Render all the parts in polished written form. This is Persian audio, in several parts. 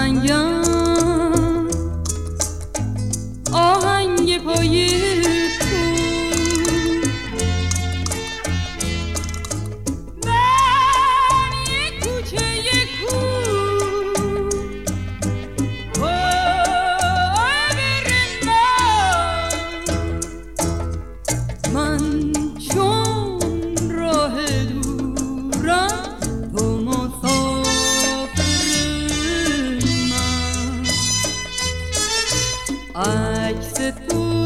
آهنگم آهنگ پای تو من یک کوچه یک کو من چون راه دورم تو مسافر من عکس تو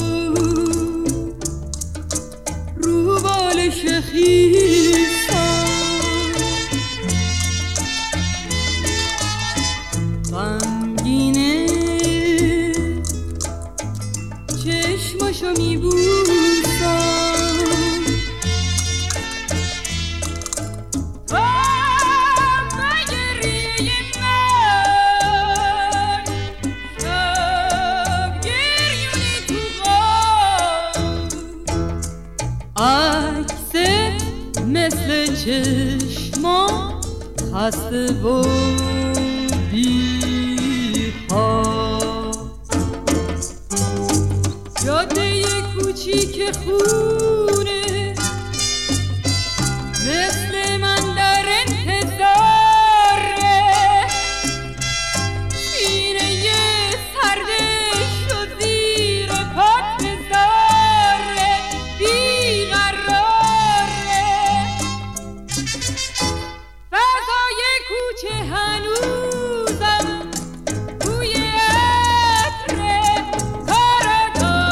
رو بالش خیسم غمگینه چشماشو میبوسم عکست مثل چشما خسته و بی‌حال جاده کوچیک خونه مثل من در انتظاره سینه سردش و زیر پات بذاره بیقراره فضای کوچه هنوزم توی عطره کارا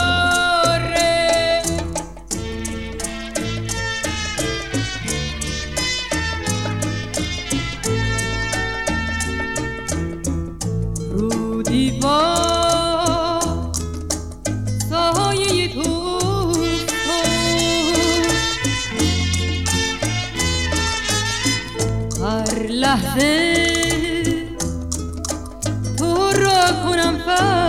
داره رو دیوار سایه تو هر لحظه تو را کنم